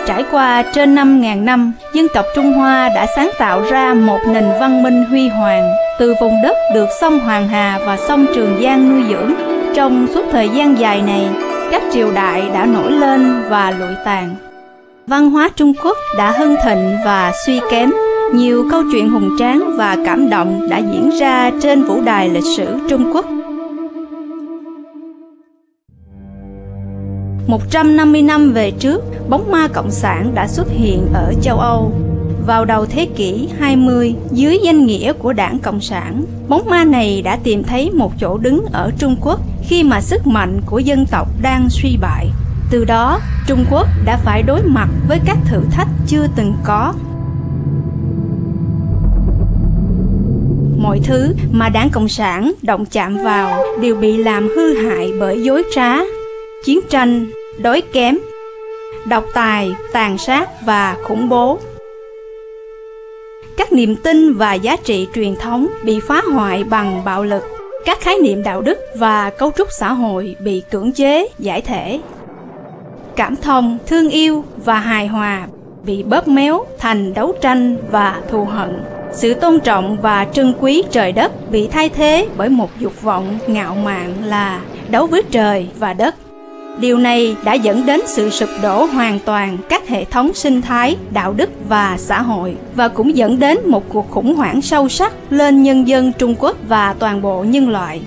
Trải qua trên 5.000 năm, dân tộc Trung Hoa đã sáng tạo ra một nền văn minh huy hoàng từ vùng đất được sông Hoàng Hà và sông Trường Giang nuôi dưỡng. Trong suốt thời gian dài này, các triều đại đã nổi lên và lụi tàn. Văn hóa Trung Quốc đã hưng thịnh và suy kém. Nhiều câu chuyện hùng tráng và cảm động đã diễn ra trên vũ đài lịch sử Trung Quốc. 150 năm về trước, bóng ma cộng sản đã xuất hiện ở châu Âu. Vào đầu thế kỷ 20, dưới danh nghĩa của Đảng Cộng sản, bóng ma này đã tìm thấy một chỗ đứng ở Trung Quốc khi mà sức mạnh của dân tộc đang suy bại. Từ đó, Trung Quốc đã phải đối mặt với các thử thách chưa từng có. Mọi thứ mà Đảng Cộng sản động chạm vào đều bị làm hư hại bởi dối trá, chiến tranh, đói kém, độc tài, tàn sát và khủng bố. Các niềm tin và giá trị truyền thống bị phá hoại bằng bạo lực. Các khái niệm đạo đức và cấu trúc xã hội bị cưỡng chế, giải thể. Cảm thông, thương yêu và hài hòa bị bóp méo thành đấu tranh và thù hận. Sự tôn trọng và trân quý trời đất bị thay thế bởi một dục vọng ngạo mạn là đấu với trời và đất. Điều này đã dẫn đến sự sụp đổ hoàn toàn các hệ thống sinh thái, đạo đức và xã hội, và cũng dẫn đến một cuộc khủng hoảng sâu sắc lên nhân dân Trung Quốc và toàn bộ nhân loại.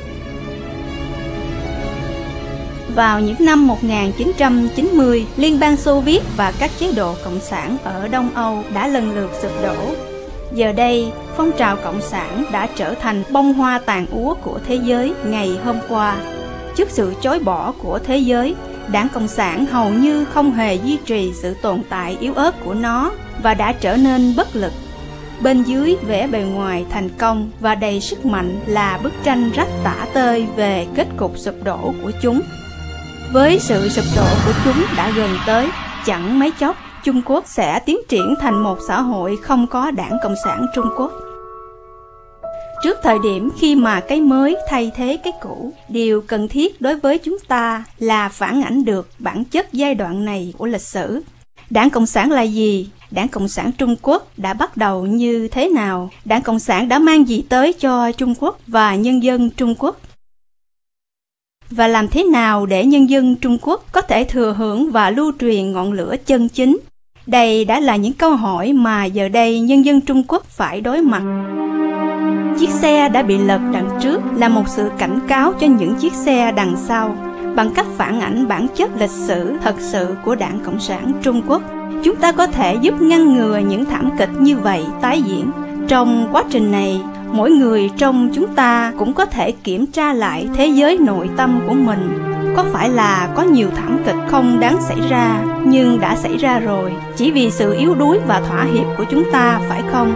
Vào những năm 1990, Liên bang Xô Viết và các chế độ cộng sản ở Đông Âu đã lần lượt sụp đổ. Giờ đây, phong trào cộng sản đã trở thành bông hoa tàn úa của thế giới ngày hôm qua. Trước sự chối bỏ của thế giới, Đảng Cộng sản hầu như không hề duy trì sự tồn tại yếu ớt của nó và đã trở nên bất lực. Bên dưới vẻ bề ngoài thành công và đầy sức mạnh là bức tranh rách tả tơi về kết cục sụp đổ của chúng. Với sự sụp đổ của chúng đã gần tới, chẳng mấy chốc Trung Quốc sẽ tiến triển thành một xã hội không có Đảng Cộng sản Trung Quốc. Trước thời điểm khi mà cái mới thay thế cái cũ, điều cần thiết đối với chúng ta là phản ảnh được bản chất giai đoạn này của lịch sử. Đảng Cộng sản là gì? Đảng Cộng sản Trung Quốc đã bắt đầu như thế nào? Đảng Cộng sản đã mang gì tới cho Trung Quốc và nhân dân Trung Quốc? Và làm thế nào để nhân dân Trung Quốc có thể thừa hưởng và lưu truyền ngọn lửa chân chính? Đây đã là những câu hỏi mà giờ đây nhân dân Trung Quốc phải đối mặt. Chiếc xe đã bị lật đằng trước là một sự cảnh cáo cho những chiếc xe đằng sau. Bằng cách phản ảnh bản chất lịch sử thật sự của Đảng Cộng sản Trung Quốc, chúng ta có thể giúp ngăn ngừa những thảm kịch như vậy tái diễn. Trong quá trình này, mỗi người trong chúng ta cũng có thể kiểm tra lại thế giới nội tâm của mình. Có phải là có nhiều thảm kịch không đáng xảy ra nhưng đã xảy ra rồi, chỉ vì sự yếu đuối và thỏa hiệp của chúng ta, phải không?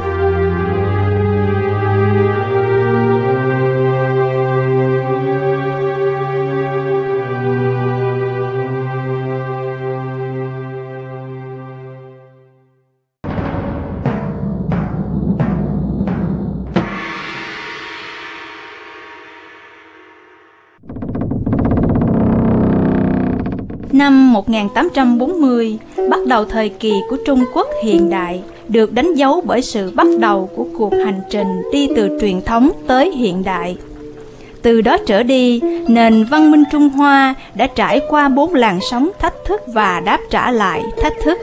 Năm 1840, bắt đầu thời kỳ của Trung Quốc hiện đại, được đánh dấu bởi sự bắt đầu của cuộc hành trình đi từ truyền thống tới hiện đại. Từ đó trở đi, nền văn minh Trung Hoa đã trải qua 4 làn sóng thách thức và đáp trả lại thách thức.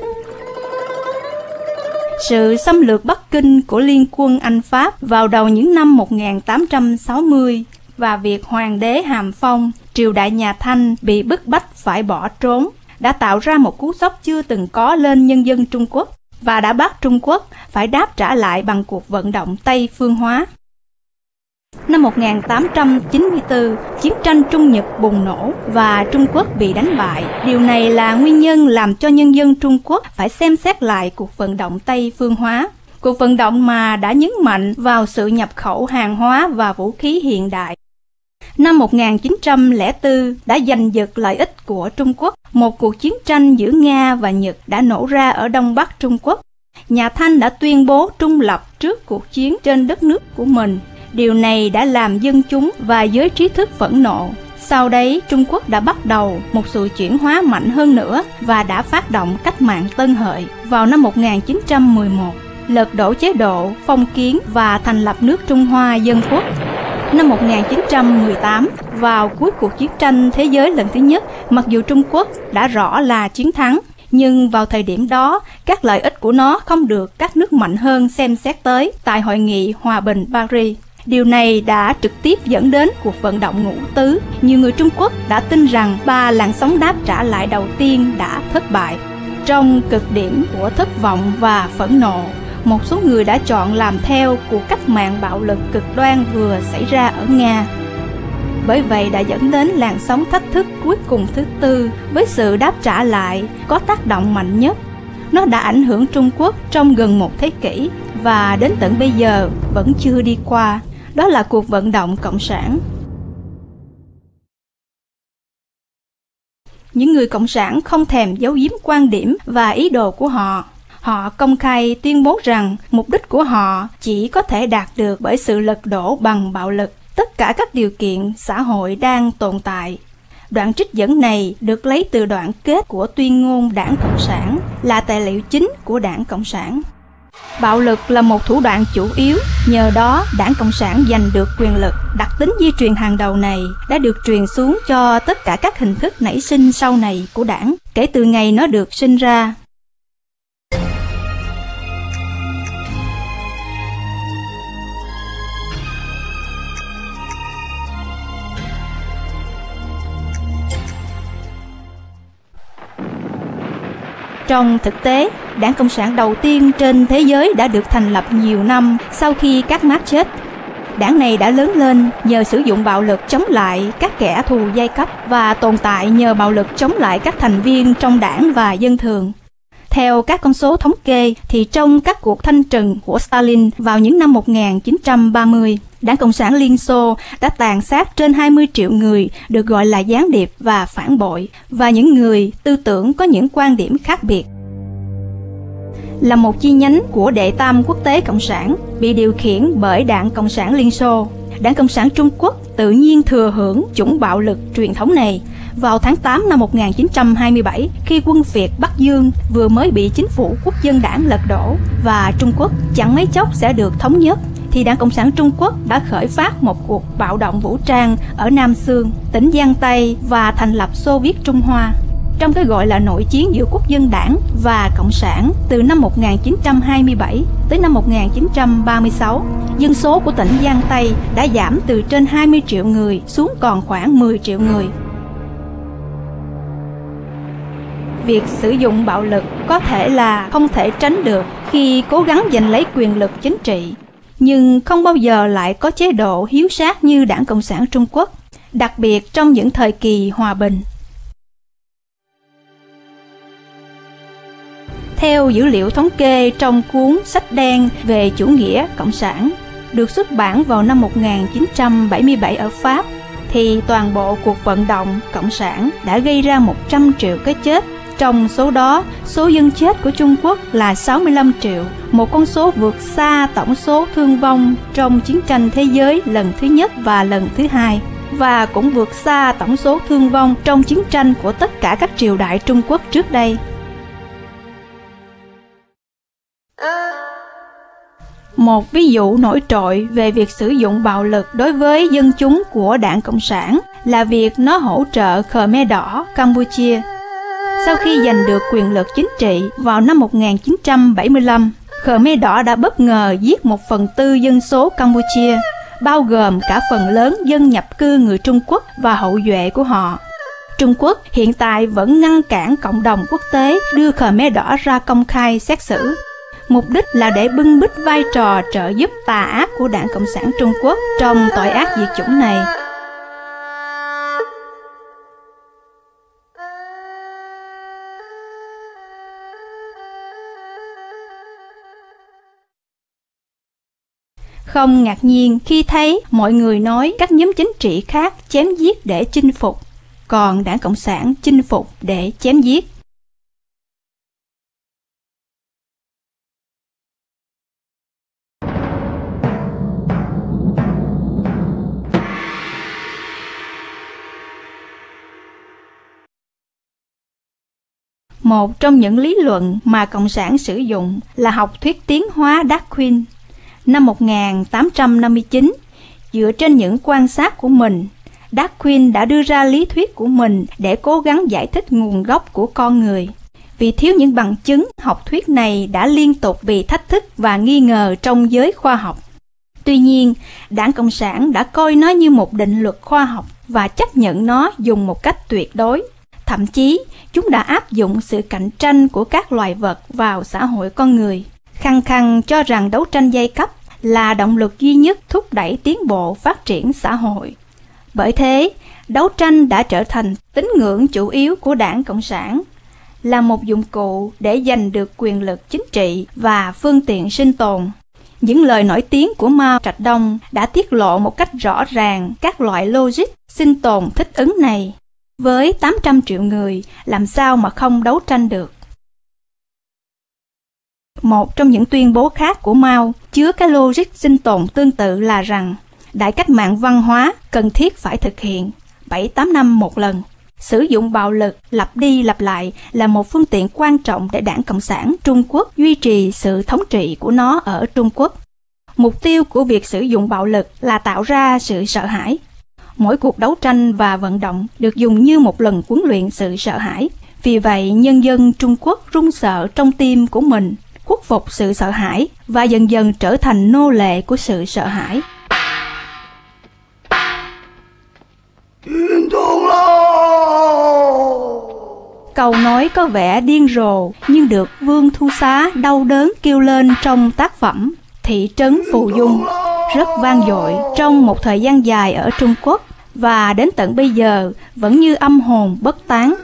Sự xâm lược Bắc Kinh của Liên quân Anh Pháp vào đầu những năm 1860 và việc hoàng đế Hàm Phong, triều đại nhà Thanh bị bức bách phải bỏ trốn đã tạo ra một cú sốc chưa từng có lên nhân dân Trung Quốc và đã bắt Trung Quốc phải đáp trả lại bằng cuộc vận động Tây phương hóa. Năm 1894, chiến tranh Trung Nhật bùng nổ và Trung Quốc bị đánh bại. Điều này là nguyên nhân làm cho nhân dân Trung Quốc phải xem xét lại cuộc vận động Tây phương hóa. Cuộc vận động mà đã nhấn mạnh vào sự nhập khẩu hàng hóa và vũ khí hiện đại. Năm 1904 đã giành giật lợi ích của Trung Quốc. Một cuộc chiến tranh giữa Nga và Nhật đã nổ ra ở Đông Bắc Trung Quốc. Nhà Thanh đã tuyên bố trung lập trước cuộc chiến trên đất nước của mình. Điều này đã làm dân chúng và giới trí thức phẫn nộ. Sau đấy, Trung Quốc đã bắt đầu một sự chuyển hóa mạnh hơn nữa và đã phát động cách mạng Tân Hợi vào năm 1911, lật đổ chế độ phong kiến và thành lập nước Trung Hoa Dân Quốc. Năm 1918, vào cuối cuộc chiến tranh thế giới lần thứ nhất, mặc dù Trung Quốc đã rõ là chiến thắng, nhưng vào thời điểm đó, các lợi ích của nó không được các nước mạnh hơn xem xét tới tại Hội nghị Hòa bình Paris. Điều này đã trực tiếp dẫn đến cuộc vận động ngũ tứ. Nhiều người Trung Quốc đã tin rằng 3 làn sóng đáp trả lại đầu tiên đã thất bại. Trong cực điểm của thất vọng và phẫn nộ, một số người đã chọn làm theo cuộc cách mạng bạo lực cực đoan vừa xảy ra ở Nga. Bởi vậy đã dẫn đến làn sóng thách thức cuối cùng thứ tư với sự đáp trả lại có tác động mạnh nhất. Nó đã ảnh hưởng Trung Quốc trong gần một thế kỷ và đến tận bây giờ vẫn chưa đi qua. Đó là cuộc vận động cộng sản. Những người cộng sản không thèm giấu giếm quan điểm và ý đồ của họ. Họ công khai tuyên bố rằng mục đích của họ chỉ có thể đạt được bởi sự lật đổ bằng bạo lực tất cả các điều kiện xã hội đang tồn tại. Đoạn trích dẫn này được lấy từ đoạn kết của tuyên ngôn Đảng Cộng sản, là tài liệu chính của Đảng Cộng sản. Bạo lực là một thủ đoạn chủ yếu, nhờ đó Đảng Cộng sản giành được quyền lực. Đặc tính di truyền hàng đầu này đã được truyền xuống cho tất cả các hình thức nảy sinh sau này của đảng, kể từ ngày nó được sinh ra. Trong thực tế, Đảng Cộng sản đầu tiên trên thế giới đã được thành lập nhiều năm sau khi các Mác chết. Đảng này đã lớn lên nhờ sử dụng bạo lực chống lại các kẻ thù giai cấp và tồn tại nhờ bạo lực chống lại các thành viên trong đảng và dân thường. Theo các con số thống kê, thì trong các cuộc thanh trừng của Stalin vào những năm 1930, Đảng Cộng sản Liên Xô đã tàn sát trên 20 triệu người được gọi là gián điệp và phản bội, và những người tư tưởng có những quan điểm khác biệt. Là một chi nhánh của Đệ Tam Quốc tế Cộng sản, bị điều khiển bởi Đảng Cộng sản Liên Xô, Đảng Cộng sản Trung Quốc tự nhiên thừa hưởng chủng bạo lực truyền thống này. Vào tháng 8 năm 1927, khi quân Việt Bắc Dương vừa mới bị chính phủ quốc dân đảng lật đổ và Trung Quốc chẳng mấy chốc sẽ được thống nhất, thì Đảng Cộng sản Trung Quốc đã khởi phát một cuộc bạo động vũ trang ở Nam Xương, tỉnh Giang Tây và thành lập Xô Viết Trung Hoa. Trong cái gọi là nội chiến giữa quốc dân đảng và cộng sản từ năm 1927 tới năm 1936, dân số của tỉnh Giang Tây đã giảm từ trên 20 triệu người xuống còn khoảng 10 triệu người. Việc sử dụng bạo lực có thể là không thể tránh được khi cố gắng giành lấy quyền lực chính trị, nhưng không bao giờ lại có chế độ hiếu sát như Đảng Cộng sản Trung Quốc, đặc biệt trong những thời kỳ hòa bình. Theo dữ liệu thống kê trong cuốn Sách đen về chủ nghĩa cộng sản, được xuất bản vào năm 1977 ở Pháp, thì toàn bộ cuộc vận động cộng sản đã gây ra 100 triệu cái chết. Trong số đó, số dân chết của Trung Quốc là 65 triệu, một con số vượt xa tổng số thương vong trong chiến tranh thế giới lần thứ nhất và lần thứ hai, và cũng vượt xa tổng số thương vong trong chiến tranh của tất cả các triều đại Trung Quốc trước đây. Một ví dụ nổi trội về việc sử dụng bạo lực đối với dân chúng của Đảng Cộng sản là việc nó hỗ trợ Khmer Đỏ Campuchia. Sau khi giành được quyền lực chính trị vào năm 1975, Khmer Đỏ đã bất ngờ giết 1/4 dân số Campuchia, bao gồm cả phần lớn dân nhập cư người Trung Quốc và hậu duệ của họ. Trung Quốc hiện tại vẫn ngăn cản cộng đồng quốc tế đưa Khmer Đỏ ra công khai xét xử. Mục đích là để bưng bít vai trò trợ giúp tà ác của Đảng Cộng sản Trung Quốc trong tội ác diệt chủng này. Không ngạc nhiên khi thấy mọi người nói các nhóm chính trị khác chém giết để chinh phục, còn Đảng Cộng sản chinh phục để chém giết. Một trong những lý luận mà Cộng sản sử dụng là học thuyết tiến hóa Darwin. Năm 1859, dựa trên những quan sát của mình, Darwin đã đưa ra lý thuyết của mình để cố gắng giải thích nguồn gốc của con người. Vì thiếu những bằng chứng, học thuyết này đã liên tục bị thách thức và nghi ngờ trong giới khoa học. Tuy nhiên, Đảng Cộng sản đã coi nó như một định luật khoa học và chấp nhận nó dùng một cách tuyệt đối. Thậm chí, chúng đã áp dụng sự cạnh tranh của các loài vật vào xã hội con người, khăng khăng cho rằng đấu tranh giai cấp là động lực duy nhất thúc đẩy tiến bộ phát triển xã hội. Bởi thế, đấu tranh đã trở thành tín ngưỡng chủ yếu của Đảng Cộng sản, là một dụng cụ để giành được quyền lực chính trị và phương tiện sinh tồn. Những lời nổi tiếng của Mao Trạch Đông đã tiết lộ một cách rõ ràng các loại logic sinh tồn thích ứng này. Với 800 triệu người, làm sao mà không đấu tranh được? Một trong những tuyên bố khác của Mao chứa cái logic sinh tồn tương tự là rằng đại cách mạng văn hóa cần thiết phải thực hiện 7-8 năm một lần. Sử dụng bạo lực lặp đi lặp lại là một phương tiện quan trọng để Đảng Cộng sản Trung Quốc duy trì sự thống trị của nó ở Trung Quốc. Mục tiêu của việc sử dụng bạo lực là tạo ra sự sợ hãi. Mỗi cuộc đấu tranh và vận động được dùng như một lần huấn luyện sự sợ hãi. Vì vậy, nhân dân Trung Quốc run sợ trong tim của mình, khuất phục sự sợ hãi và dần dần trở thành nô lệ của sự sợ hãi. Câu nói có vẻ điên rồ nhưng được Vương Thu Xá đau đớn kêu lên trong tác phẩm Thị trấn Phù Dung, rất vang dội trong một thời gian dài ở Trung Quốc và đến tận bây giờ vẫn như âm hồn bất tán.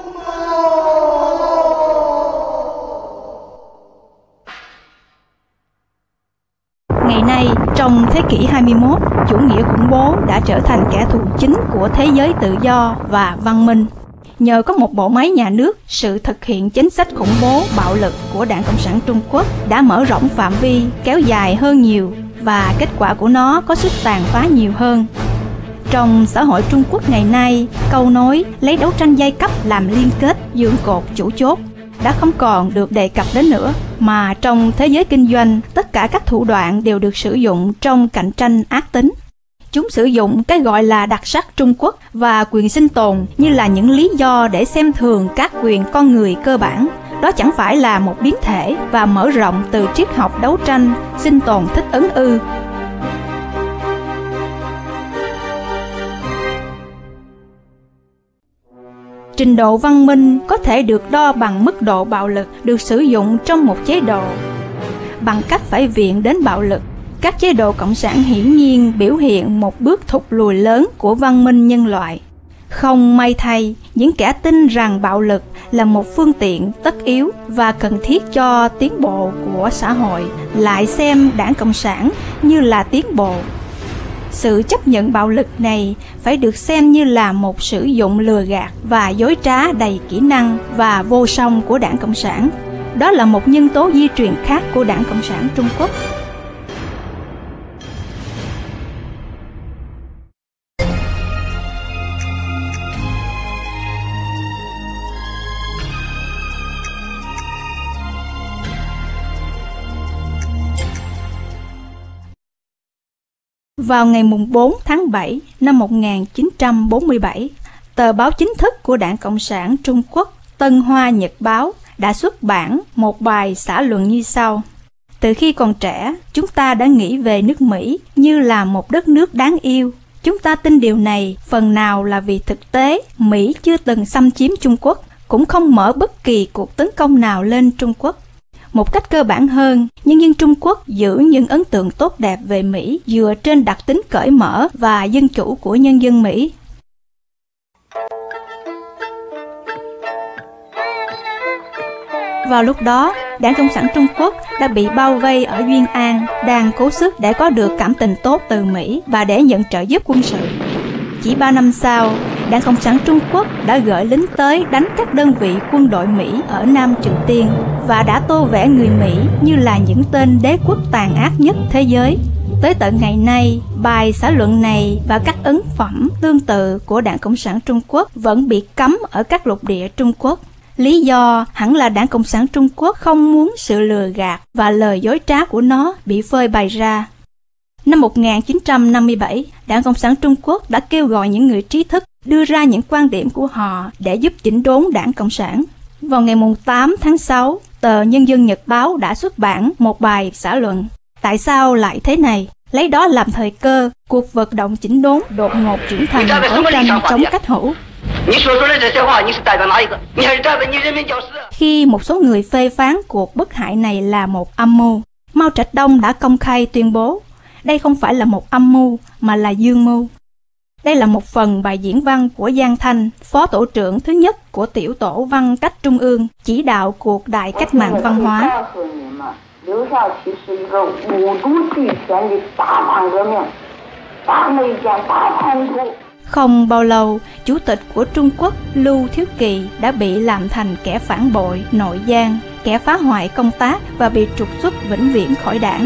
Ngày nay, trong thế kỷ 21, chủ nghĩa khủng bố đã trở thành kẻ thù chính của thế giới tự do và văn minh. Nhờ có một bộ máy nhà nước, sự thực hiện chính sách khủng bố, bạo lực của Đảng Cộng sản Trung Quốc đã mở rộng phạm vi, kéo dài hơn nhiều và kết quả của nó có sức tàn phá nhiều hơn. Trong xã hội Trung Quốc ngày nay, câu nói lấy đấu tranh giai cấp làm liên kết dưỡng cột chủ chốt đã không còn được đề cập đến nữa, mà trong thế giới kinh doanh, tất cả các thủ đoạn đều được sử dụng trong cạnh tranh ác tính. Chúng sử dụng cái gọi là đặc sắc Trung Quốc và quyền sinh tồn như là những lý do để xem thường các quyền con người cơ bản. Đó chẳng phải là một biến thể và mở rộng từ triết học đấu tranh, sinh tồn thích ứng ư? Trình độ văn minh có thể được đo bằng mức độ bạo lực được sử dụng trong một chế độ. Bằng cách phải viện đến bạo lực, các chế độ cộng sản hiển nhiên biểu hiện một bước thụt lùi lớn của văn minh nhân loại. Không may thay, những kẻ tin rằng bạo lực là một phương tiện tất yếu và cần thiết cho tiến bộ của xã hội lại xem Đảng Cộng sản như là tiến bộ. Sự chấp nhận bạo lực này phải được xem như là một sử dụng lừa gạt và dối trá đầy kỹ năng và vô song của Đảng Cộng sản. Đó là một nhân tố di truyền khác của Đảng Cộng sản Trung Quốc. Vào ngày 4 tháng 7 năm 1947, tờ báo chính thức của Đảng Cộng sản Trung Quốc Tân Hoa Nhật Báo đã xuất bản một bài xã luận như sau. Từ khi còn trẻ, chúng ta đã nghĩ về nước Mỹ như là một đất nước đáng yêu. Chúng ta tin điều này phần nào là vì thực tế Mỹ chưa từng xâm chiếm Trung Quốc, cũng không mở bất kỳ cuộc tấn công nào lên Trung Quốc. Một cách cơ bản hơn, nhân dân Trung Quốc giữ những ấn tượng tốt đẹp về Mỹ dựa trên đặc tính cởi mở và dân chủ của nhân dân Mỹ. Vào lúc đó, Đảng Cộng sản Trung Quốc đã bị bao vây ở Duyên An, đang cố sức để có được cảm tình tốt từ Mỹ và để nhận trợ giúp quân sự. Chỉ 3 năm sau, Đảng Cộng sản Trung Quốc đã gửi lính tới đánh các đơn vị quân đội Mỹ ở Nam Triều Tiên và đã tô vẽ người Mỹ như là những tên đế quốc tàn ác nhất thế giới. Tới tận ngày nay, bài xã luận này và các ấn phẩm tương tự của Đảng Cộng sản Trung Quốc vẫn bị cấm ở các lục địa Trung Quốc. Lý do hẳn là Đảng Cộng sản Trung Quốc không muốn sự lừa gạt và lời dối trá của nó bị phơi bày ra. Năm 1957, Đảng Cộng sản Trung Quốc đã kêu gọi những người trí thức đưa ra những quan điểm của họ để giúp chỉnh đốn Đảng Cộng sản. Vào ngày 8 tháng 6, tờ Nhân dân Nhật báo đã xuất bản một bài xã luận. Tại sao lại thế này? Lấy đó làm thời cơ, cuộc vận động chỉnh đốn đột ngột chuyển thành đấu tranh chống cách hữu. Khi một số người phê phán cuộc bức hại này là một âm mưu, Mao Trạch Đông đã công khai tuyên bố, đây không phải là một âm mưu mà là dương mưu. Đây là một phần bài diễn văn của Giang Thanh, phó tổ trưởng thứ nhất của tiểu tổ văn cách trung ương, chỉ đạo cuộc đại cách mạng văn hóa. Không bao lâu, Chủ tịch của Trung Quốc Lưu Thiếu Kỳ đã bị làm thành kẻ phản bội, nội gian, kẻ phá hoại công tác và bị trục xuất vĩnh viễn khỏi đảng.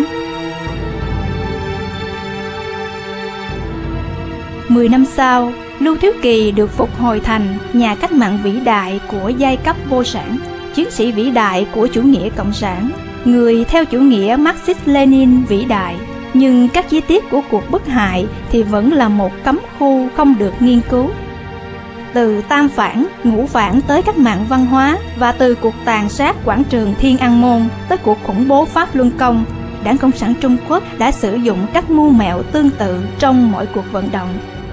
10 năm sau, Lưu Thiếu Kỳ được phục hồi thành nhà cách mạng vĩ đại của giai cấp vô sản, chiến sĩ vĩ đại của chủ nghĩa cộng sản, người theo chủ nghĩa Marxist-Lenin vĩ đại. Nhưng các chi tiết của cuộc bức hại thì vẫn là một cấm khu không được nghiên cứu. Từ Tam Phản, Ngũ Phản tới cách mạng văn hóa và từ cuộc tàn sát quảng trường Thiên An Môn tới cuộc khủng bố Pháp Luân Công, Đảng Cộng sản Trung Quốc đã sử dụng các mưu mẹo tương tự trong mọi cuộc vận động.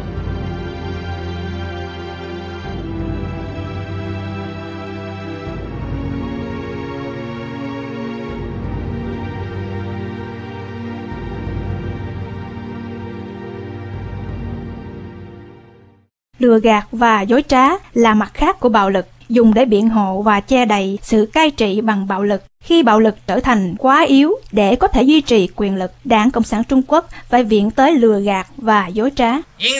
Lừa gạt và dối trá là mặt khác của bạo lực, dùng để biện hộ và che đậy sự cai trị bằng bạo lực. Khi bạo lực trở thành quá yếu để có thể duy trì quyền lực, Đảng Cộng sản Trung Quốc phải viện tới lừa gạt và dối trá.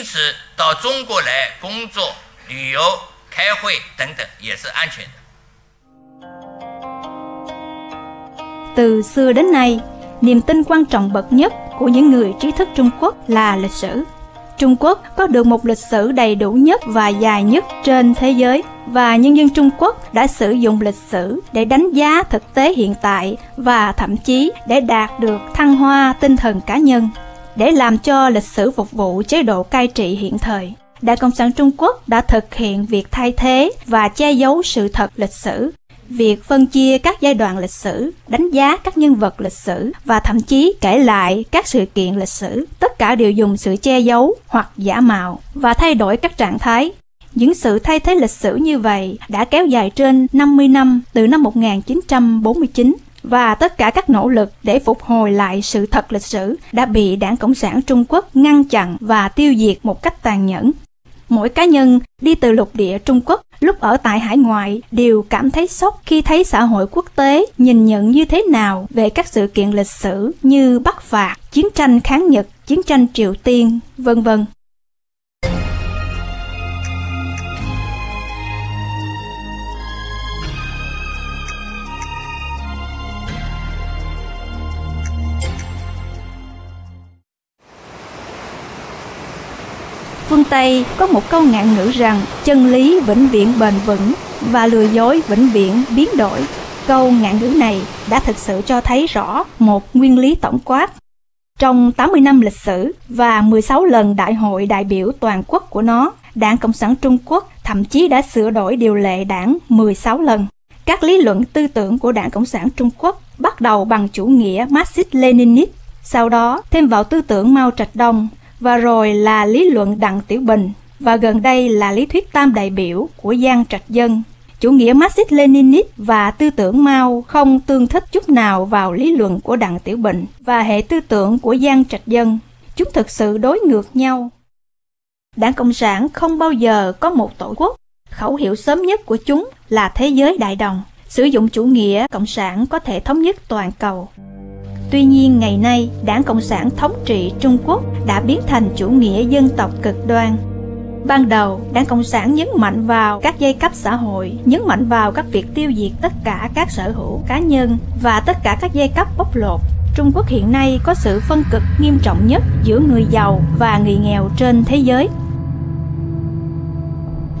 Từ xưa đến nay, niềm tin quan trọng bậc nhất của những người trí thức Trung Quốc là lịch sử. Trung Quốc có được một lịch sử đầy đủ nhất và dài nhất trên thế giới, và nhân dân Trung Quốc đã sử dụng lịch sử để đánh giá thực tế hiện tại và thậm chí để đạt được thăng hoa tinh thần cá nhân, để làm cho lịch sử phục vụ chế độ cai trị hiện thời. Đảng Cộng sản Trung Quốc đã thực hiện việc thay thế và che giấu sự thật lịch sử, việc phân chia các giai đoạn lịch sử, đánh giá các nhân vật lịch sử và thậm chí kể lại các sự kiện lịch sử. Tất cả đều dùng sự che giấu hoặc giả mạo và thay đổi các trạng thái. Những sự thay thế lịch sử như vậy đã kéo dài trên 50 năm từ năm 1949, và tất cả các nỗ lực để phục hồi lại sự thật lịch sử đã bị Đảng Cộng sản Trung Quốc ngăn chặn và tiêu diệt một cách tàn nhẫn. Mỗi cá nhân đi từ lục địa Trung Quốc lúc ở tại hải ngoại đều cảm thấy sốc khi thấy xã hội quốc tế nhìn nhận như thế nào về các sự kiện lịch sử như Bắc phạt, chiến tranh kháng Nhật, chiến tranh Triều Tiên, vân vân. Phương Tây có một câu ngạn ngữ rằng chân lý vĩnh viễn bền vững và lừa dối vĩnh viễn biến đổi. Câu ngạn ngữ này đã thực sự cho thấy rõ một nguyên lý tổng quát. Trong 80 năm lịch sử và 16 lần đại hội đại biểu toàn quốc của nó, Đảng Cộng sản Trung Quốc thậm chí đã sửa đổi điều lệ đảng 16 lần. Các lý luận tư tưởng của Đảng Cộng sản Trung Quốc bắt đầu bằng chủ nghĩa Marxist-Leninist, sau đó thêm vào tư tưởng Mao Trạch Đông, và rồi là lý luận Đặng Tiểu Bình, và gần đây là lý thuyết tam đại biểu của Giang Trạch Dân. Chủ nghĩa Marxist-Leninist và tư tưởng Mao không tương thích chút nào vào lý luận của Đặng Tiểu Bình và hệ tư tưởng của Giang Trạch Dân. Chúng thực sự đối ngược nhau. Đảng Cộng sản không bao giờ có một tổ quốc. Khẩu hiệu sớm nhất của chúng là thế giới đại đồng. Sử dụng chủ nghĩa Cộng sản có thể thống nhất toàn cầu. Tuy nhiên ngày nay, Đảng Cộng sản thống trị Trung Quốc đã biến thành chủ nghĩa dân tộc cực đoan. Ban đầu, Đảng Cộng sản nhấn mạnh vào các giai cấp xã hội, nhấn mạnh vào các việc tiêu diệt tất cả các sở hữu cá nhân và tất cả các giai cấp bóc lột. Trung Quốc hiện nay có sự phân cực nghiêm trọng nhất giữa người giàu và người nghèo trên thế giới.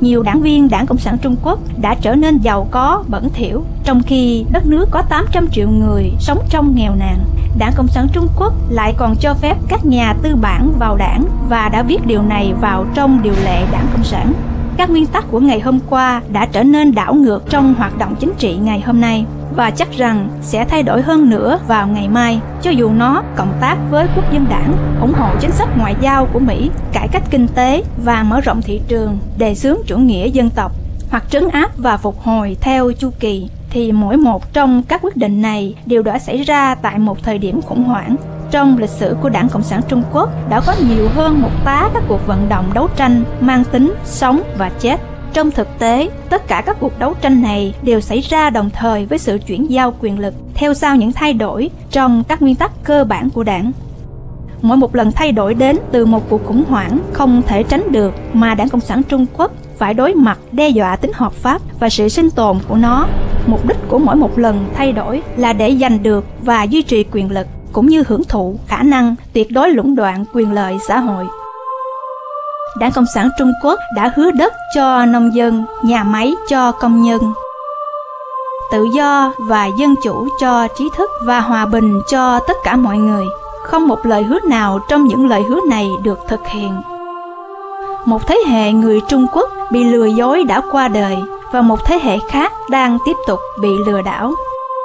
nhiều đảng viên Đảng Cộng sản Trung Quốc đã trở nên giàu có, bẩn thỉu, trong khi đất nước có 800 triệu người sống trong nghèo nàn. Đảng Cộng sản Trung Quốc lại còn cho phép các nhà tư bản vào đảng và đã viết điều này vào trong điều lệ Đảng Cộng sản. Các nguyên tắc của ngày hôm qua đã trở nên đảo ngược trong hoạt động chính trị ngày hôm nay và chắc rằng sẽ thay đổi hơn nữa vào ngày mai, cho dù nó cộng tác với Quốc dân đảng, ủng hộ chính sách ngoại giao của Mỹ, cải cách kinh tế và mở rộng thị trường, đề xướng chủ nghĩa dân tộc, hoặc trấn áp và phục hồi theo chu kỳ, thì mỗi một trong các quyết định này đều đã xảy ra tại một thời điểm khủng hoảng. Trong lịch sử của Đảng Cộng sản Trung Quốc đã có nhiều hơn một tá các cuộc vận động đấu tranh mang tính sống và chết. Trong thực tế, tất cả các cuộc đấu tranh này đều xảy ra đồng thời với sự chuyển giao quyền lực theo sau những thay đổi trong các nguyên tắc cơ bản của đảng. Mỗi một lần thay đổi đến từ một cuộc khủng hoảng không thể tránh được mà Đảng Cộng sản Trung Quốc phải đối mặt, đe dọa tính hợp pháp và sự sinh tồn của nó. Mục đích của mỗi một lần thay đổi là để giành được và duy trì quyền lực, cũng như hưởng thụ khả năng tuyệt đối lũng đoạn quyền lợi xã hội. Đảng Cộng sản Trung Quốc đã hứa đất cho nông dân, nhà máy cho công nhân, tự do và dân chủ cho trí thức và hòa bình cho tất cả mọi người. Không một lời hứa nào trong những lời hứa này được thực hiện. Một thế hệ người Trung Quốc bị lừa dối đã qua đời và một thế hệ khác đang tiếp tục bị lừa đảo.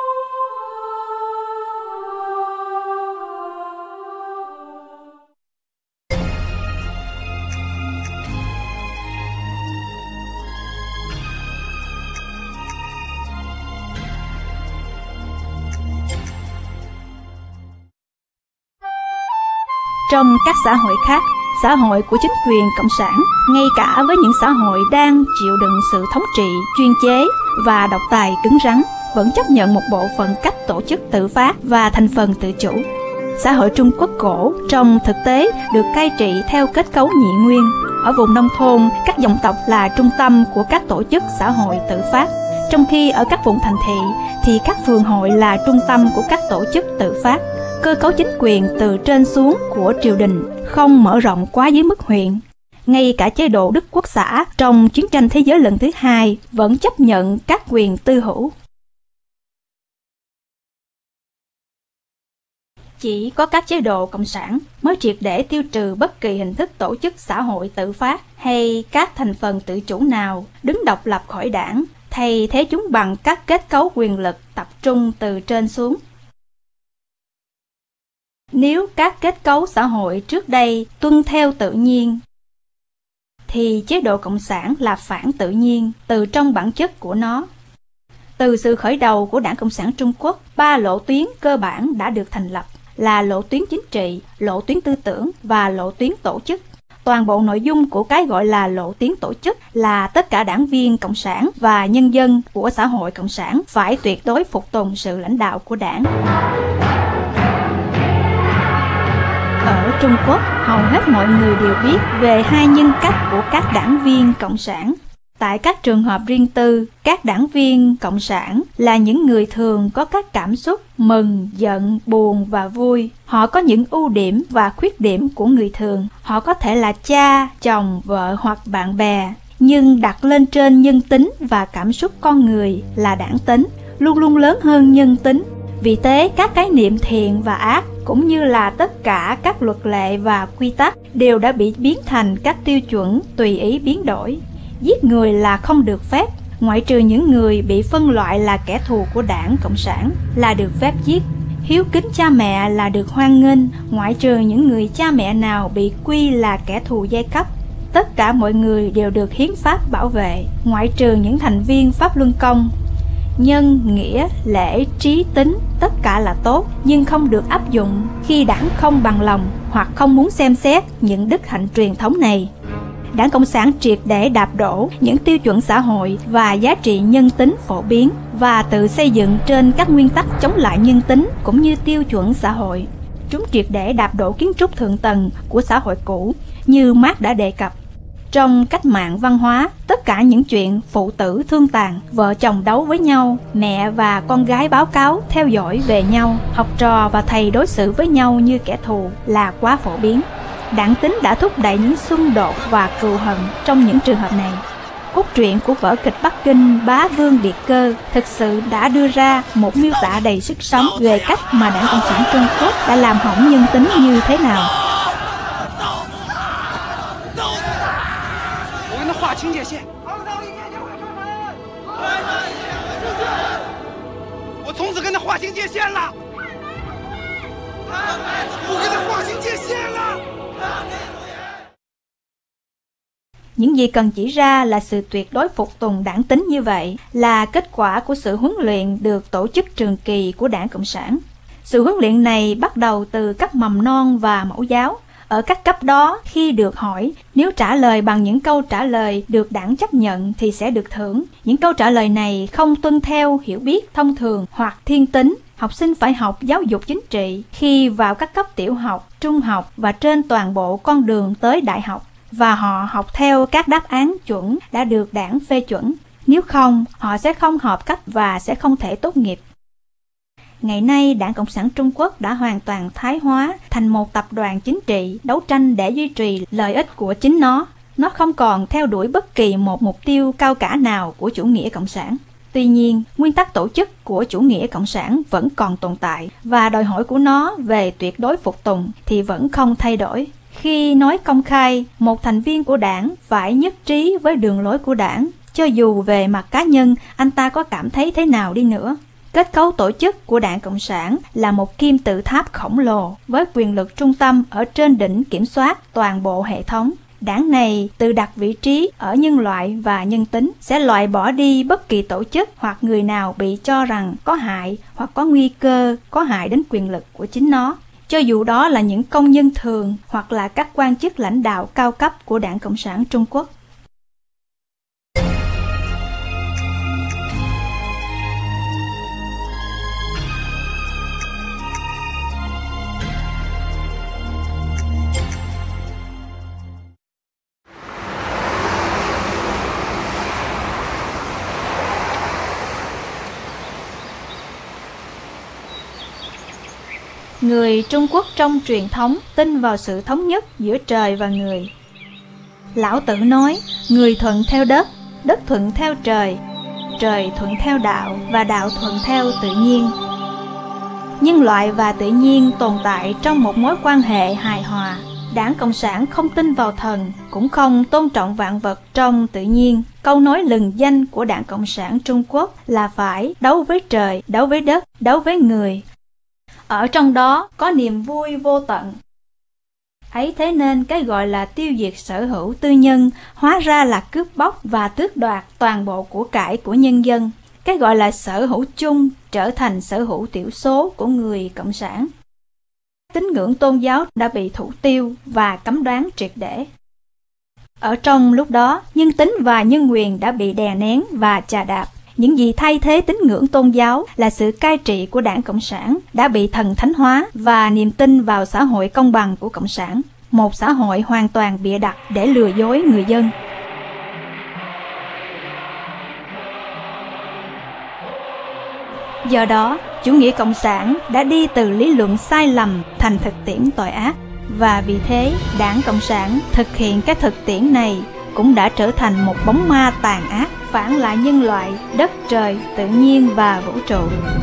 Trong các xã hội khác, xã hội của chính quyền cộng sản, ngay cả với những xã hội đang chịu đựng sự thống trị, chuyên chế và độc tài cứng rắn, vẫn chấp nhận một bộ phận cách tổ chức tự phát và thành phần tự chủ. Xã hội Trung Quốc cổ trong thực tế được cai trị theo kết cấu nhị nguyên. Ở vùng nông thôn, các dòng tộc là trung tâm của các tổ chức xã hội tự phát, trong khi ở các vùng thành thị thì các phường hội là trung tâm của các tổ chức tự phát. Cơ cấu chính quyền từ trên xuống của triều đình không mở rộng quá dưới mức huyện. Ngay cả chế độ Đức Quốc xã trong chiến tranh thế giới lần thứ hai vẫn chấp nhận các quyền tư hữu. Chỉ có các chế độ cộng sản mới triệt để tiêu trừ bất kỳ hình thức tổ chức xã hội tự phát hay các thành phần tự chủ nào đứng độc lập khỏi đảng, thay thế chúng bằng các kết cấu quyền lực tập trung từ trên xuống. Nếu các kết cấu xã hội trước đây tuân theo tự nhiên, thì chế độ cộng sản là phản tự nhiên từ trong bản chất của nó. Từ sự khởi đầu của Đảng Cộng sản Trung Quốc, 3 lộ tuyến cơ bản đã được thành lập, là lộ tuyến chính trị, lộ tuyến tư tưởng và lộ tuyến tổ chức. Toàn bộ nội dung của cái gọi là lộ tuyến tổ chức là tất cả đảng viên cộng sản và nhân dân của xã hội cộng sản phải tuyệt đối phục tùng sự lãnh đạo của đảng. Ở Trung Quốc, hầu hết mọi người đều biết về hai nhân cách của các đảng viên cộng sản. Tại các trường hợp riêng tư, các đảng viên cộng sản là những người thường có các cảm xúc mừng, giận, buồn và vui. Họ có những ưu điểm và khuyết điểm của người thường. Họ có thể là cha, chồng, vợ hoặc bạn bè. Nhưng đặt lên trên nhân tính và cảm xúc con người là đảng tính, luôn luôn lớn hơn nhân tính. Vì thế, các khái niệm thiện và ác cũng như là tất cả các luật lệ và quy tắc đều đã bị biến thành các tiêu chuẩn tùy ý biến đổi. Giết người là không được phép, ngoại trừ những người bị phân loại là kẻ thù của Đảng Cộng sản là được phép giết. Hiếu kính cha mẹ là được hoan nghênh, ngoại trừ những người cha mẹ nào bị quy là kẻ thù giai cấp. Tất cả mọi người đều được hiến pháp bảo vệ, ngoại trừ những thành viên pháp luân công. Nhân, nghĩa, lễ, trí, tính, tất cả là tốt, nhưng không được áp dụng khi đảng không bằng lòng hoặc không muốn xem xét những đức hạnh truyền thống này. Đảng Cộng sản triệt để đạp đổ những tiêu chuẩn xã hội và giá trị nhân tính phổ biến và tự xây dựng trên các nguyên tắc chống lại nhân tính cũng như tiêu chuẩn xã hội. Chúng triệt để đạp đổ kiến trúc thượng tầng của xã hội cũ như Marx đã đề cập. Trong cách mạng văn hóa, tất cả những chuyện phụ tử thương tàn, vợ chồng đấu với nhau, mẹ và con gái báo cáo, theo dõi về nhau, học trò và thầy đối xử với nhau như kẻ thù là quá phổ biến. Đảng tính đã thúc đẩy những xung đột và cừu hận trong những trường hợp này. Cốt truyện của vở kịch Bắc Kinh Bá Vương Biệt Cơ thực sự đã đưa ra một miêu tả đầy sức sống về cách mà Đảng Cộng sản Trung Quốc đã làm hỏng nhân tính như thế nào. Những gì cần chỉ ra là sự tuyệt đối phục tùng đảng tính như vậy là kết quả của sự huấn luyện được tổ chức trường kỳ của Đảng Cộng sản. Sự huấn luyện này bắt đầu từ cấp mầm non và mẫu giáo. Ở các cấp đó, khi được hỏi, nếu trả lời bằng những câu trả lời được đảng chấp nhận thì sẽ được thưởng. Những câu trả lời này không tuân theo hiểu biết thông thường hoặc thiên tính. Học sinh phải học giáo dục chính trị khi vào các cấp tiểu học, trung học và trên toàn bộ con đường tới đại học. Và họ học theo các đáp án chuẩn đã được đảng phê chuẩn. Nếu không, họ sẽ không hợp cách và sẽ không thể tốt nghiệp. Ngày nay, Đảng Cộng sản Trung Quốc đã hoàn toàn thái hóa thành một tập đoàn chính trị đấu tranh để duy trì lợi ích của chính nó. Nó không còn theo đuổi bất kỳ một mục tiêu cao cả nào của chủ nghĩa cộng sản. Tuy nhiên, nguyên tắc tổ chức của chủ nghĩa cộng sản vẫn còn tồn tại và đòi hỏi của nó về tuyệt đối phục tùng thì vẫn không thay đổi. Khi nói công khai, một thành viên của đảng phải nhất trí với đường lối của đảng, cho dù về mặt cá nhân anh ta có cảm thấy thế nào đi nữa. Kết cấu tổ chức của Đảng Cộng sản là một kim tự tháp khổng lồ với quyền lực trung tâm ở trên đỉnh kiểm soát toàn bộ hệ thống. Đảng này tự đặt vị trí ở nhân loại và nhân tính, sẽ loại bỏ đi bất kỳ tổ chức hoặc người nào bị cho rằng có hại hoặc có nguy cơ có hại đến quyền lực của chính nó, cho dù đó là những công nhân thường hoặc là các quan chức lãnh đạo cao cấp của Đảng Cộng sản Trung Quốc. Người Trung Quốc trong truyền thống tin vào sự thống nhất giữa trời và người. Lão Tử nói, người thuận theo đất, đất thuận theo trời, trời thuận theo đạo và đạo thuận theo tự nhiên. Nhân loại và tự nhiên tồn tại trong một mối quan hệ hài hòa. Đảng Cộng sản không tin vào thần, cũng không tôn trọng vạn vật trong tự nhiên. Câu nói lừng danh của Đảng Cộng sản Trung Quốc là phải đấu với trời, đấu với đất, đấu với người. Ở trong đó có niềm vui vô tận. Ấy thế nên cái gọi là tiêu diệt sở hữu tư nhân hóa ra là cướp bóc và tước đoạt toàn bộ của cải của nhân dân. Cái gọi là sở hữu chung trở thành sở hữu thiểu số của người cộng sản. Tín ngưỡng tôn giáo đã bị thủ tiêu và cấm đoán triệt để. Ở trong lúc đó, nhân tính và nhân quyền đã bị đè nén và chà đạp. Những gì thay thế tín ngưỡng tôn giáo là sự cai trị của Đảng Cộng sản đã bị thần thánh hóa và niềm tin vào xã hội công bằng của Cộng sản, một xã hội hoàn toàn bịa đặt để lừa dối người dân. Do đó, chủ nghĩa cộng sản đã đi từ lý luận sai lầm thành thực tiễn tội ác, và vì thế Đảng Cộng sản thực hiện cái thực tiễn này cũng đã trở thành một bóng ma tàn ác phản lại nhân loại, đất trời, tự nhiên và vũ trụ.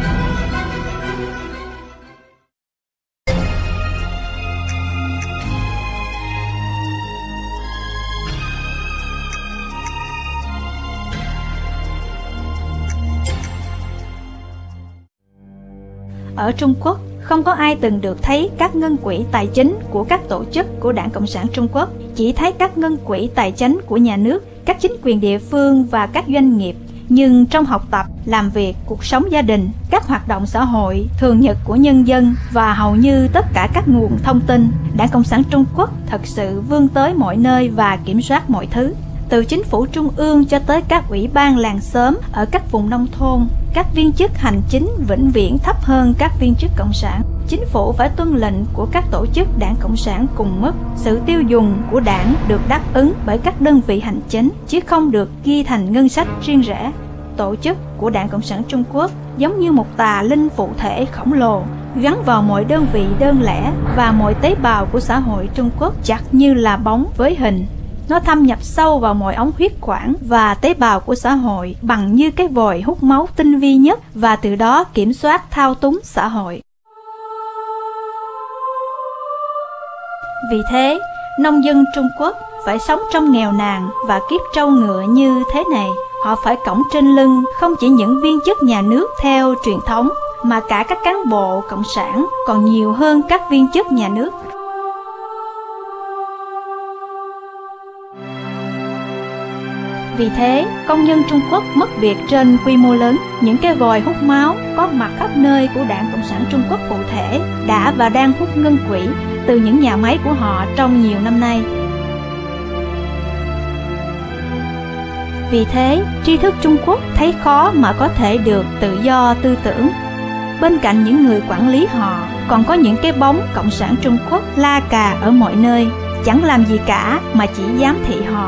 Ở Trung Quốc, không có ai từng được thấy các ngân quỹ tài chính của các tổ chức của Đảng Cộng sản Trung Quốc, chỉ thấy các ngân quỹ tài chính của nhà nước, các chính quyền địa phương và các doanh nghiệp. Nhưng trong học tập, làm việc, cuộc sống gia đình, các hoạt động xã hội, thường nhật của nhân dân và hầu như tất cả các nguồn thông tin, Đảng Cộng sản Trung Quốc thật sự vươn tới mọi nơi và kiểm soát mọi thứ. Từ chính phủ trung ương cho tới các ủy ban làng xóm ở các vùng nông thôn, các viên chức hành chính vĩnh viễn thấp hơn các viên chức cộng sản. Chính phủ phải tuân lệnh của các tổ chức Đảng Cộng sản cùng mức. Sự tiêu dùng của đảng được đáp ứng bởi các đơn vị hành chính, chứ không được ghi thành ngân sách riêng rẽ. Tổ chức của Đảng Cộng sản Trung Quốc giống như một tà linh phụ thể khổng lồ, gắn vào mọi đơn vị đơn lẻ và mọi tế bào của xã hội Trung Quốc chặt như là bóng với hình. Nó thâm nhập sâu vào mọi ống huyết quản và tế bào của xã hội bằng như cái vòi hút máu tinh vi nhất, và từ đó kiểm soát thao túng xã hội. Vì thế, nông dân Trung Quốc phải sống trong nghèo nàn và kiếp trâu ngựa như thế này. Họ phải cõng trên lưng không chỉ những viên chức nhà nước theo truyền thống, mà cả các cán bộ cộng sản còn nhiều hơn các viên chức nhà nước. Vì thế, công nhân Trung Quốc mất việc trên quy mô lớn. Những cái vòi hút máu có mặt khắp nơi của Đảng Cộng sản Trung Quốc cụ thể đã và đang hút ngân quỹ từ những nhà máy của họ trong nhiều năm nay. Vì thế, tri thức Trung Quốc thấy khó mà có thể được tự do tư tưởng. Bên cạnh những người quản lý họ, còn có những cái bóng Cộng sản Trung Quốc la cà ở mọi nơi, chẳng làm gì cả mà chỉ giám thị họ.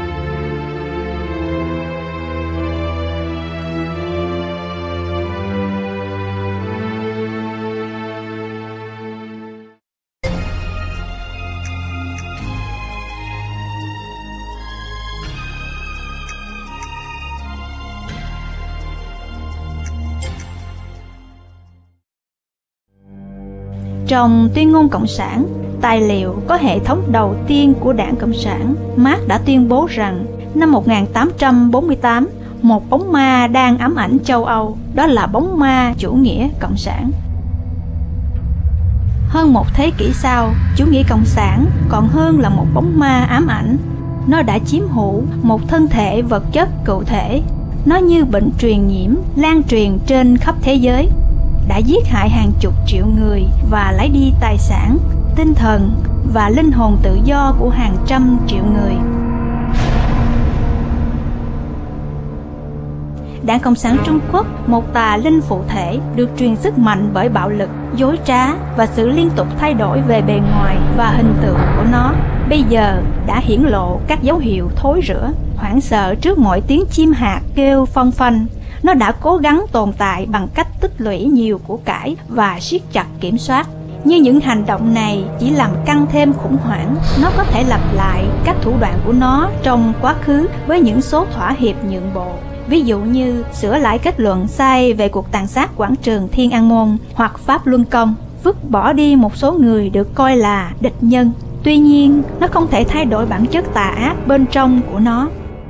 Trong Tuyên ngôn Cộng sản, tài liệu có hệ thống đầu tiên của Đảng Cộng sản, Marx đã tuyên bố rằng năm 1848, một bóng ma đang ám ảnh châu Âu, đó là bóng ma chủ nghĩa cộng sản. Hơn một thế kỷ sau, chủ nghĩa cộng sản còn hơn là một bóng ma ám ảnh. Nó đã chiếm hữu một thân thể vật chất cụ thể. Nó như bệnh truyền nhiễm lan truyền trên khắp thế giới, đã giết hại hàng chục triệu người và lấy đi tài sản, tinh thần và linh hồn tự do của hàng trăm triệu người. Đảng Cộng sản Trung Quốc, một tà linh phụ thể, được truyền sức mạnh bởi bạo lực, dối trá và sự liên tục thay đổi về bề ngoài và hình tượng của nó, bây giờ đã hiển lộ các dấu hiệu thối rữa. Hoảng sợ trước mọi tiếng chim hạt kêu phong phanh, nó đã cố gắng tồn tại bằng cách tích lũy nhiều của cải và siết chặt kiểm soát. Như những hành động này chỉ làm căng thêm khủng hoảng, nó có thể lặp lại các thủ đoạn của nó trong quá khứ với những số thỏa hiệp nhượng bộ. Ví dụ như sửa lại kết luận sai về cuộc tàn sát quảng trường Thiên An Môn hoặc Pháp Luân Công, vứt bỏ đi một số người được coi là địch nhân. Tuy nhiên, nó không thể thay đổi bản chất tà ác bên trong của nó.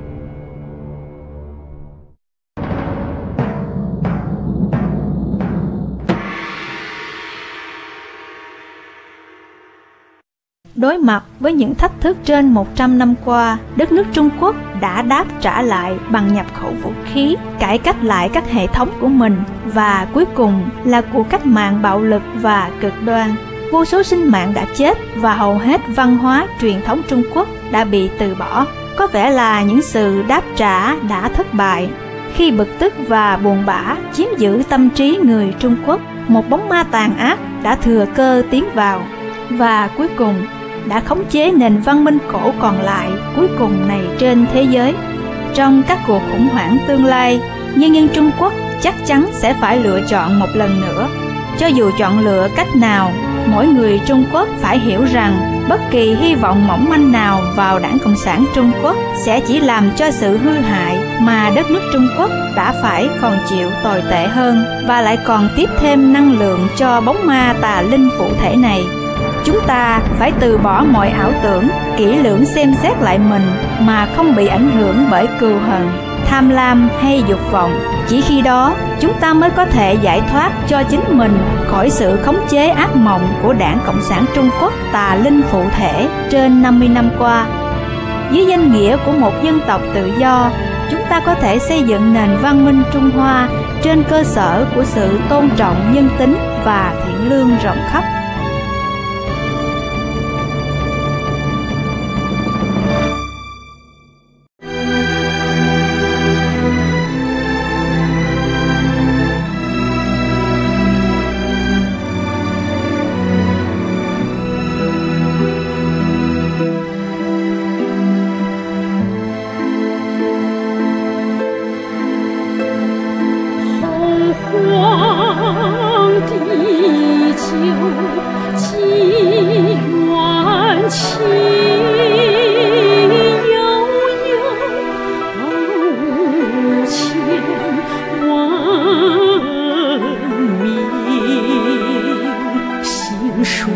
Đối mặt với những thách thức trên 100 năm qua, đất nước Trung Quốc đã đáp trả lại bằng nhập khẩu vũ khí, cải cách lại các hệ thống của mình và cuối cùng là cuộc cách mạng bạo lực và cực đoan. Vô số sinh mạng đã chết và hầu hết văn hóa truyền thống Trung Quốc đã bị từ bỏ. Có vẻ là những sự đáp trả đã thất bại. Khi bực tức và buồn bã chiếm giữ tâm trí người Trung Quốc, một bóng ma tàn ác đã thừa cơ tiến vào và cuối cùng đã khống chế nền văn minh cổ còn lại cuối cùng này trên thế giới. Trong các cuộc khủng hoảng tương lai, nhân dân Trung Quốc chắc chắn sẽ phải lựa chọn một lần nữa. Cho dù chọn lựa cách nào, mỗi người Trung Quốc phải hiểu rằng bất kỳ hy vọng mỏng manh nào vào Đảng Cộng sản Trung Quốc sẽ chỉ làm cho sự hư hại mà đất nước Trung Quốc đã phải còn chịu tồi tệ hơn, và lại còn tiếp thêm năng lượng cho bóng ma tà linh phụ thể này. Chúng ta phải từ bỏ mọi ảo tưởng, kỹ lưỡng xem xét lại mình mà không bị ảnh hưởng bởi cừu hận, tham lam hay dục vọng. Chỉ khi đó, chúng ta mới có thể giải thoát cho chính mình khỏi sự khống chế ác mộng của Đảng Cộng sản Trung Quốc tà linh phụ thể trên 50 năm qua. Dưới danh nghĩa của một dân tộc tự do, chúng ta có thể xây dựng nền văn minh Trung Hoa trên cơ sở của sự tôn trọng nhân tính và thiện lương rộng khắp.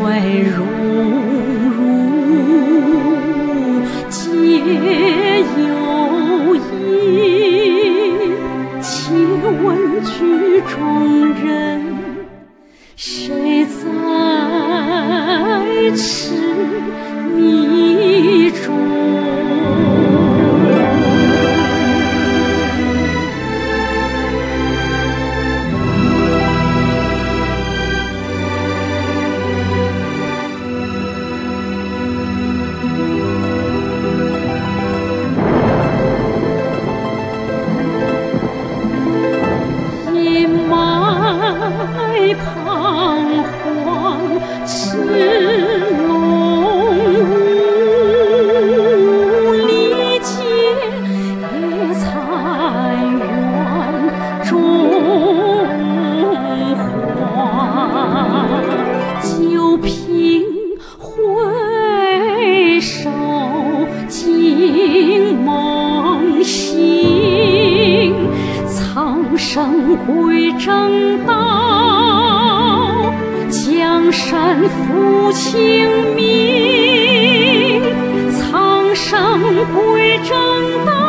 衰荣辱皆有因。且问局中人，谁在痴迷中？彷徨赤龙无力解，残垣中花。旧瓶回首，尽梦醒。苍生归正道，江山抚清明。苍生归正道。